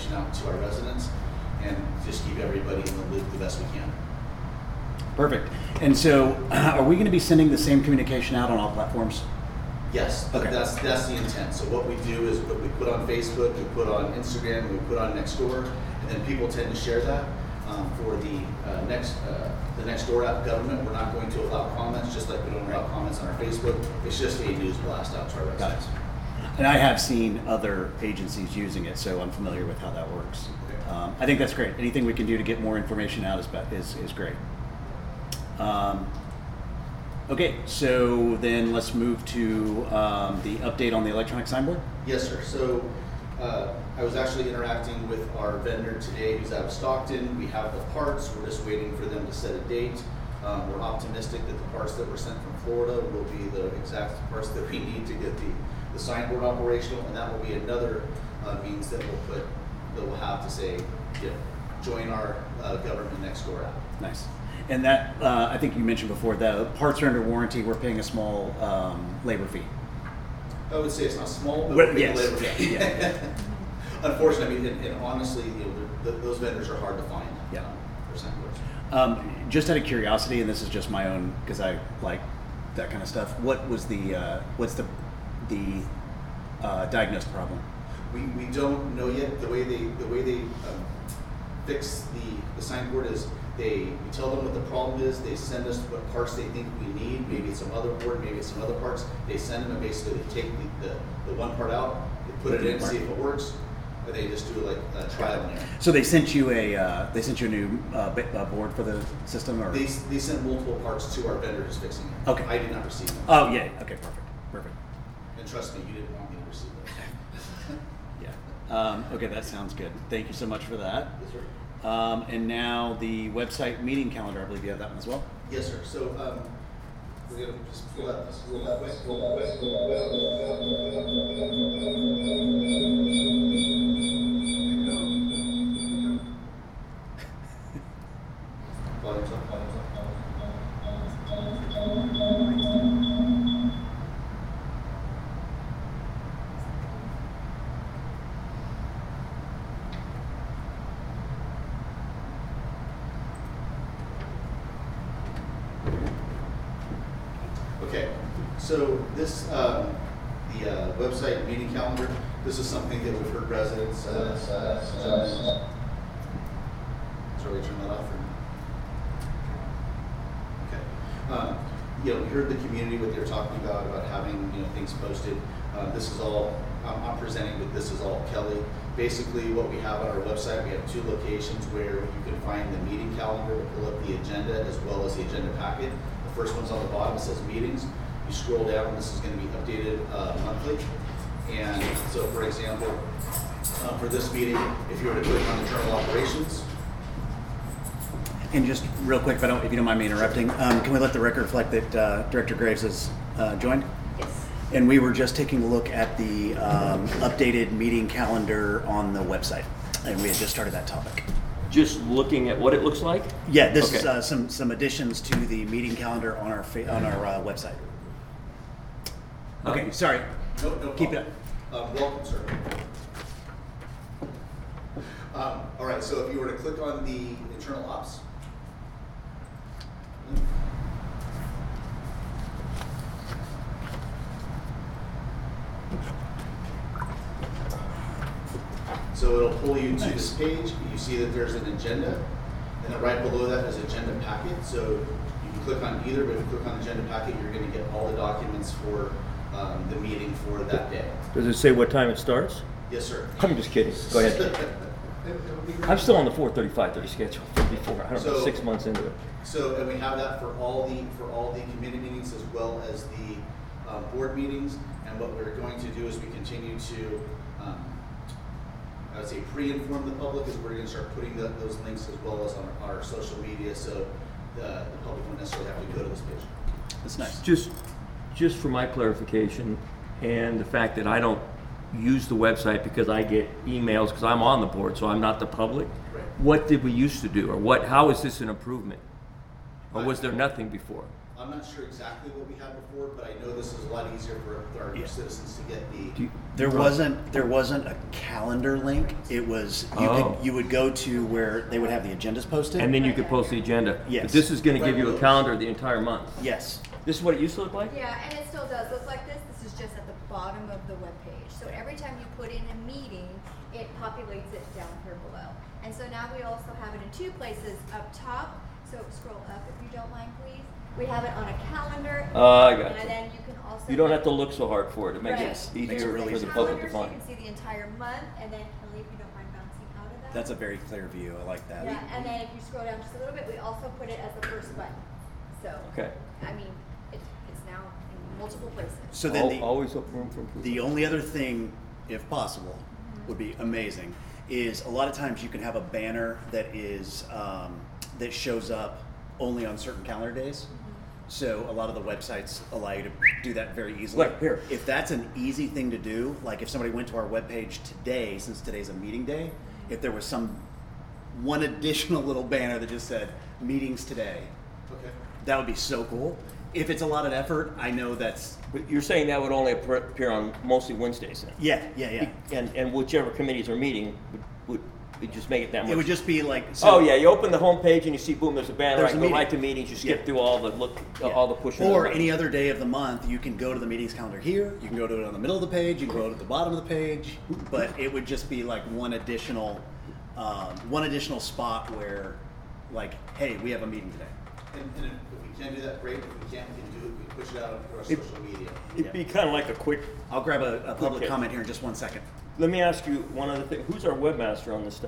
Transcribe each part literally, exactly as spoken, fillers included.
information out to our residents and just keep everybody in the loop the best we can. Perfect. And so, are we going to be sending the same communication out on all platforms? Yes, Okay. that's that's the intent. So what we do is what we put on Facebook, we put on Instagram, we put on Nextdoor, and then people tend to share that. Um, for the uh, next uh, the Nextdoor app government, we're not going to allow comments, just like we don't allow comments on our Facebook. It's just a news blast out to our residents. And I have seen other agencies using it, so I'm familiar with how that works. Okay. Um, I think that's great. Anything we can do to get more information out is is, is great. Um, okay, so then let's move to um, the update on the electronic signboard. Yes, sir. So uh, I was actually interacting with our vendor today who's out of Stockton. We have the parts. We're just waiting for them to set a date. Um, we're optimistic that the parts that were sent from Florida will be the exact parts that we need to get the, the signboard operational, and that will be another uh, means that we'll put, that we'll have to say, you know, join our uh, government Nextdoor app. Nice. And that, uh, I think you mentioned before, the parts are under warranty. We're paying a small um, labor fee. I would say it's not small, but Well, we're paying yes. labor fee. Yeah. Unfortunately, I mean, and, and honestly, you know, the, the, those vendors are hard to find. Yeah. Um, for signboards. Um, just out of curiosity, and this is just my own, because I like that kind of stuff. What was the, uh, what's the, the uh, diagnosed problem? We, we don't know yet. The way they the way they um, fix the, the signboard is they we tell them what the problem is. They send us what parts they think we need. Maybe it's some other board, maybe it's some other parts. They send them and basically they take the, the, the one part out, they put it in, see if it works, or they just do like a trial and error. So they sent you a uh, they sent you a new uh, b- uh, board for the system, or They they sent multiple parts to our vendor who's fixing it. Okay. I did not receive them. oh yeah, okay, perfect, perfect. And trust me, you didn't want me to receive those. Yeah. Um, okay, that sounds good. Thank you so much for that. Yes, sir. Um, and now the website meeting calendar. I believe you have that one as well. Yes, sir. So um, we're gonna just pull that real that way. Pull that way. Pull that way. Volume's up, volume's up, volume's up. Okay, so this, um, the uh, website meeting calendar, this is something that we've heard residents, uh, uh, uh, shall we turn that off? Or? Okay. Um, you know, we heard the community, what they're talking about, about having, you know, things posted. Uh, this is all, I'm, I'm presenting, but this is all Kelly. Basically, what we have on our website, we have two locations where you can find the meeting calendar, pull up the agenda, as well as the agenda packet. The first one's on the bottom, it says meetings. You scroll down, this is going to be updated uh, monthly. And so, for example, uh, for this meeting, if you were to click on internal operations. And just real quick, if, I don't, if you don't mind me interrupting, um, can we let the record reflect that uh, Director Graves has uh, joined? Yes. And we were just taking a look at the um, updated meeting calendar on the website, and we had just started that topic. Just looking at what it looks like? Yeah, this Okay. is uh, some some additions to the meeting calendar on our fa- on our uh, website. Okay, sorry. No, no Keep problem. it Um, welcome, sir. Um, all right, so if you were to click on the internal ops. So it'll pull you to Nice. this page. You see that there's an agenda, and then right below that is agenda packet. So you can click on either, but if you click on agenda packet, you're going to get all the documents for um, the meeting for that day. Does it say what time it starts? Yes, sir. I'm just kidding. Go ahead. I'm still on the four thirty-five thirty schedule from before. I don't know, So- six months into it. So, and we have that for all the, for all the committee meetings as well as the um, board meetings. And what we're going to do is we continue to, um, I would say pre-inform the public, is we're going to start putting the, those links as well as on our social media, so the, the public won't necessarily have to go to this page. That's nice. Just, just for my clarification and the fact that I don't use the website because I get emails because I'm on the board, so I'm not the public. Right. What did we used to do, or what? How is this an improvement, or was there nothing before? I'm not sure exactly what we had before, but I know this is a lot easier for our Yeah. citizens to get the. Do you, There wasn't there wasn't a calendar link. It was you Oh. could you would go to where they would have the agendas posted. And then you could post the agenda. Yes. But this is gonna give you a calendar the entire month. yes. This is what it used to look like? Yeah, and it still does look like this. This is just at the bottom of the web page. So every time you put in a meeting, it populates it down here below. And so now we also have it in two places up top. So scroll up if you don't mind, please. We have it on a calendar. Oh, I got you. And then you can also. You don't have to look so hard for it. It makes Right. it Makes it easier really for easy. the public to Calendar, so find. you can see the entire month, and then Kelly, if you don't mind bouncing out of that. That's a very clear view. I like that. Yeah, and then if you scroll down just a little bit, we also put it as the first button. So. Okay. I mean, it's it's now in multiple places. So then Al- the, Always up room for improvement. the only other thing, if possible, would be amazing, is a lot of times you can have a banner that is um, that shows up only on certain calendar days. So a lot of the websites allow you to do that very easily. Like here. If that's an easy thing to do, like if somebody went to our webpage today, since today's a meeting day, if there was some one additional little banner that just said meetings today, Okay. that would be so cool. If it's a lot of effort, I know that's But you're saying that would only appear appear on mostly Wednesdays then? yeah, yeah, yeah. And, and whichever committees are meeting would, would, would just make it that much? It would just be like so, Oh, yeah, you open the homepage and you see, boom, there's a banner, There's I a go meeting. right to meetings, you skip Yeah. through all the look, Yeah. all the pushing. Or of the any other day of the month, you can go to the meetings calendar here. You can go to it on the middle of the page. You can go to the bottom of the page. But it would just be like one additional, um, one additional spot where, like, hey, we have a meeting today. And, and if we can do that, great. If we can't, we can do it, we push it out on our It- social media. It'd be kind of like a quick, I'll grab a, a public Okay. comment here in just one second. let me ask you one other thing. Who's our webmaster on this stuff?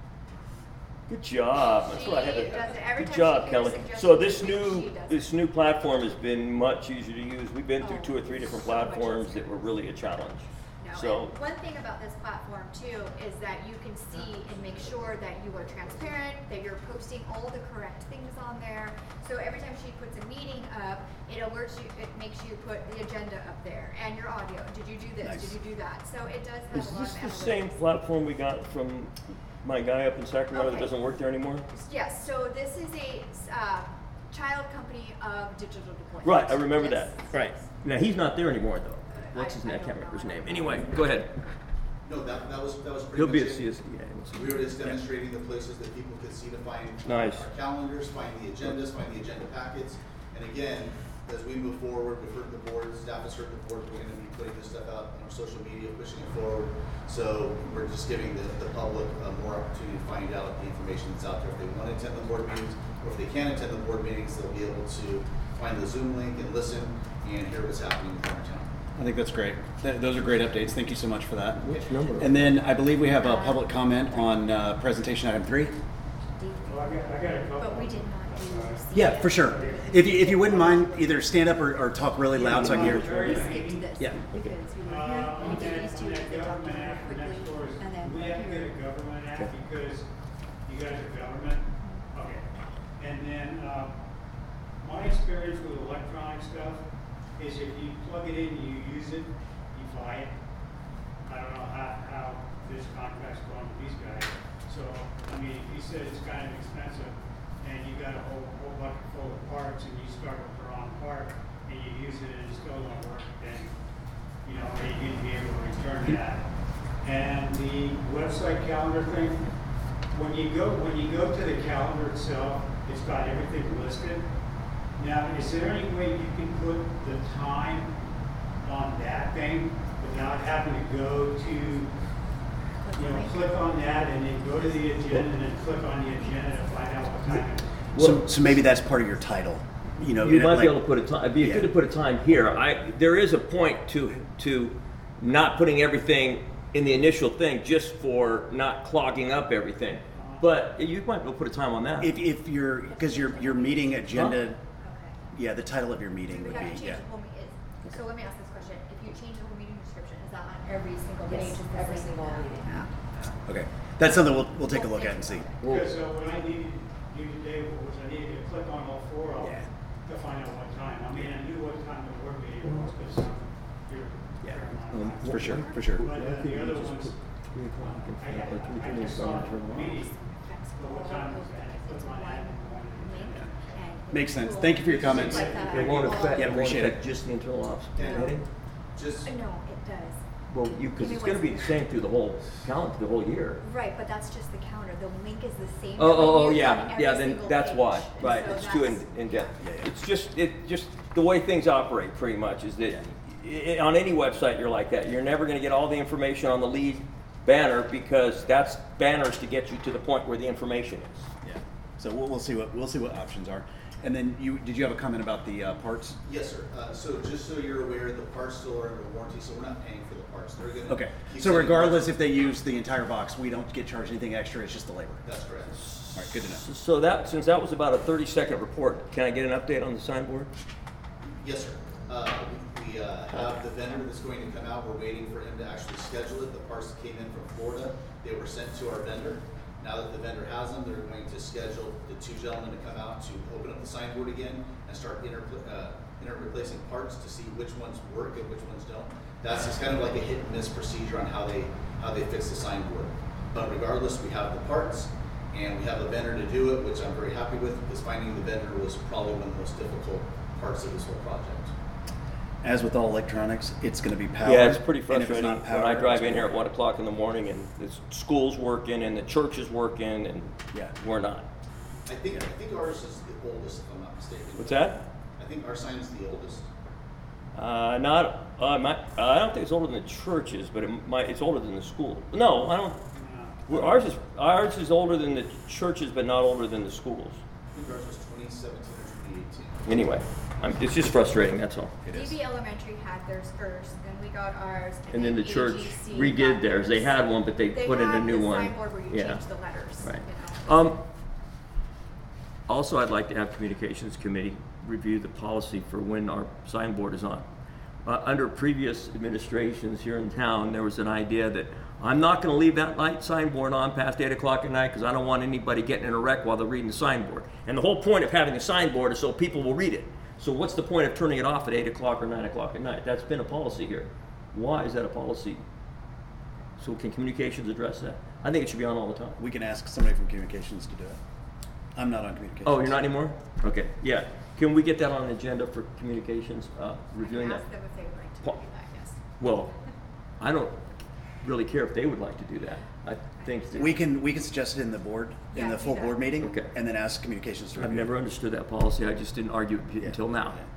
Good job. That's what I had She to. does it every Good time job, she Kelly. hears suggestions So this from me, new she does this it. new platform has been much easier to use. We've been through Oh, two or three different so much platforms easier. that were really a challenge. No, So and one thing about this platform too is that you can see and make sure that you are transparent, that you're posting all the correct things on there. So every time she puts a meeting up, it alerts you, it makes you put the agenda up there and your audio. Did you do this? Nice. Did you do that? So it does have is a lot this of the analytics. same platform we got from my guy up in Sacramento that Okay. doesn't work there anymore? Yes, so this is a uh, child company of digital deployment. Right, I remember Yes. that. Right. Now he's not there anymore though. What's I- his I name? I don't can't remember his know. name. Anyway, go ahead. No, that, that was, that was pretty He'll much be a it. C S D. Yeah, We were just demonstrating the places that people could see to find Nice. our calendars, find the agendas, find the agenda packets. And again, as we move forward, we've heard the board, staff has heard the board, we're gonna be putting this stuff out on our social media, pushing it forward. So we're just giving the, the public uh, more opportunity to find out the information that's out there. If they want to attend the board meetings, or if they can't attend the board meetings, they'll be able to find the Zoom link and listen and hear what's happening in our town. I think that's great. Th- those are great updates. Thank you so much for that. Which number? And then I believe we have a public comment on uh, presentation item three. Well, I got, I got a couple. But we did not do. Yeah, for sure. If you, if you wouldn't mind, either stand up or, or talk really loud so I can hear. We skipped this. Yeah. Because we were Uh, here on and we that, did these on two, that they talked government about it act quickly, next door, is and then. we have to get a government act because you guys are government. Okay. And then, uh, my experience with electronic stuff is if you plug it in, you use it, you buy it. I don't know how, how this contract's going with these guys. So, I mean, if you said it's kind of expensive and you got a whole, whole bucket full of parts and you start with the wrong part and you use it and it still don't work, then, you know, you need to be able to return that. And the website calendar thing, when you go, when you go to the calendar itself, it's got everything listed. Now, is there any way you can put the time on that thing without having to go to, you know, click on that and then go to the agenda and then click on the agenda to find out what time it is? So, so maybe that's part of your title. You know, You might like- be able to put a time, it'd be Yeah. good to put a time here. I, there is a point to, to not putting everything in the initial thing just for not clogging up everything. But you might be able to put a time on that. If, if you're, because your, your meeting agenda, Okay. yeah, the title of your meeting We would have to be, change yeah. the whole meeting. So let me ask this question. If you change the whole meeting description, is that on every single page? Yes, Is the every same? single meeting. Yeah. Okay. That's something we'll, we'll take a look at and see. Because uh, what I needed to do today was I needed to click on all four of them Yeah. to find out what time. I mean, I knew what time the board meeting was because you're. Yeah. Um, For sure, for sure. But uh, the other ones, I had, I just saw the meeting, but what time was that? I clicked on that. Makes sense. Thank you for your comments. Like that. It won't affect, Yeah, it won't appreciate affect it. just the internal ops. Yeah. Heading? Just, Uh, No, it does. Well, you, because Give me it's gonna what's- be the same through the whole calendar, the whole year. Right, but that's just the counter. The link is the same. Oh, every oh, oh, year on yeah, every yeah, then single that's page. why, And right, so it's too in, that's- in depth. Yeah, yeah. It's just, it, just the way things operate pretty much is that i- on any website you're like that. You're never gonna get all the information on the lead banner because that's banners to get you to the point where the information is. Yeah. So we'll, we'll see what, we'll see what options are. And then you, did you have a comment about the uh, parts? Yes, sir. Uh, so just so you're aware, the parts still are under warranty, so we're not paying for the parts. They're gonna. Okay. keep So sending regardless parts. if they use the entire box, we don't get charged anything extra, it's just the labor. That's correct. All right, good to know. So that, since that was about a thirty second report, can I get an update on the signboard? Yes, sir. Uh, we we, uh, have the vendor that's going to come out. We're waiting for him to actually schedule it. The parts that came in from Florida, they were sent to our vendor. Now that the vendor has them, they're going to schedule the two gentlemen to come out to open up the signboard again and start inter, uh, inter replacing parts to see which ones work and which ones don't. That's just kind of like a hit and miss procedure on how they how they fix the signboard. But regardless, we have the parts and we have a vendor to do it, which I'm very happy with because finding the vendor was probably one of the most difficult parts of this whole project. As with all electronics, it's gonna be powered. Yeah, it's pretty and if it's frustrating not when I powered, drive it's in here at gonna- one o'clock in the morning and the school's working and the church is working and Yeah. we're not. I think I think ours is the oldest, if I'm not mistaken. What's that? I think our sign is the oldest. Uh, not, uh, my, I don't think it's older than the churches, but it might, it's older than the school. No, I don't, well, ours is, ours is older than the churches, but not older than the schools. I think ours was twenty seventeen or twenty eighteen. Anyway, I'm, it's just frustrating, that's all. It is. D B Elementary had theirs first, then we got ours. And then the church A G C redid got theirs. They had one, but they put in a had new the one. signboard where you Yeah. change the letters. Right. You know. Um, also, I'd like to have communications committee review the policy for when our signboard is on. Uh, under previous administrations here in town, there was an idea that I'm not going to leave that light signboard on past eight o'clock at night because I don't want anybody getting in a wreck while they're reading the signboard. And the whole point of having a signboard is so people will read it. So what's the point of turning it off at eight o'clock or nine o'clock at night? That's been a policy here. Why is that a policy? So can communications address that? I think it should be on all the time. We can ask somebody from communications to do it. I'm not on communications. Oh, you're not anymore? Okay, yeah. Can we get that on an agenda for communications, uh, I reviewing can that? ask them if they would like to Pa- do that, yes. Well, I don't really care if they would like to do that. I think that We can, we can suggest it in the board, in Yeah, the do full that. board meeting. Okay. And then ask communications to I've review. never understood that policy. I just didn't argue it Yeah. until now. Yeah.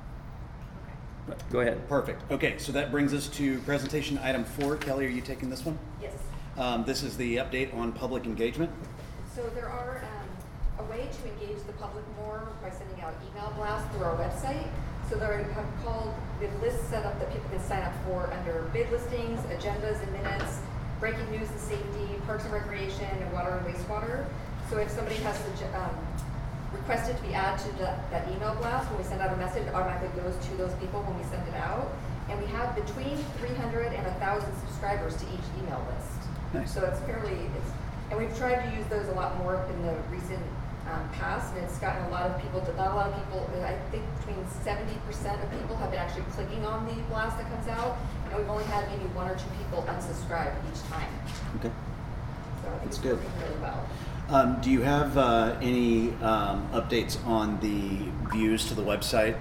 But go ahead. Perfect. Okay, so that brings us to presentation item four. Kelly, are you taking this one? Yes. Um, this is the update on public engagement. So there are um, a way to engage the public more by sending out email blasts through our website. So they have called, we have lists set up that people can sign up for under bid listings, agendas and minutes, breaking news and safety, parks and recreation, and water and wastewater. So if somebody has to, um, requested to be added to that, that email blast, when we send out a message, it automatically goes to those people when we send it out. And we have between three hundred and one thousand subscribers to each email list. Nice. So it's fairly, it's, and we've tried to use those a lot more in the recent um, past, and it's gotten a lot of people, to, not a lot of people, I think between seventy percent of people have been actually clicking on the blast that comes out, and we've only had maybe one or two people unsubscribe each time. Okay. So I think That's it's good. working really well. Um, do you have uh, any um, updates on the views to the website?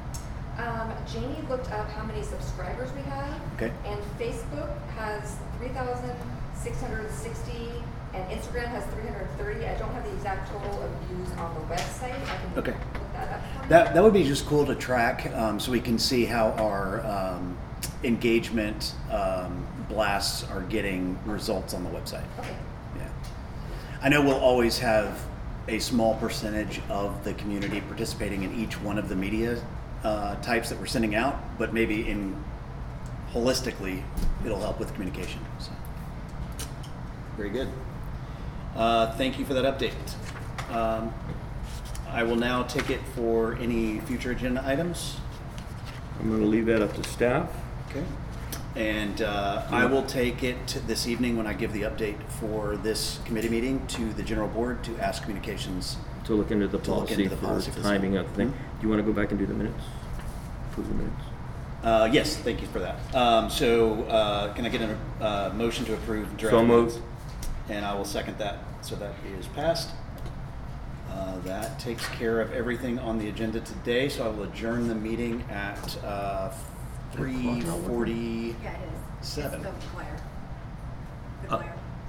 Um, Janie looked up how many subscribers we have. Okay. And Facebook has three thousand six hundred sixty, and Instagram has three hundred thirty. I don't have the exact total of views on the website. I can Okay. look that up for you. That, that would be just cool to track, um, so we can see how our um, engagement um, blasts are getting results on the website. Okay. Yeah. I know we'll always have a small percentage of the community participating in each one of the media uh, types that we're sending out, but maybe in holistically, it'll help with communication. So. Very good. Uh, thank you for that update. Um, I will now take it for any future agenda items. I'm going to leave that up to staff. Okay. And uh, I will take it this evening when I give the update for this committee meeting to the general board to ask communications. To look into the To look policy into the for policy for this timing one. of the thing. Mhm. Do you want to go back and do the minutes? Approve the minutes. Uh, yes, thank you for that. Um, so uh, can I get a uh, motion to approve draft So minutes? moved. And I will second that. So that is passed. Uh, that takes care of everything on the agenda today. So I will adjourn the meeting at uh, three forty. Yeah, it is. It's Seven. the glare. The Uh, glare.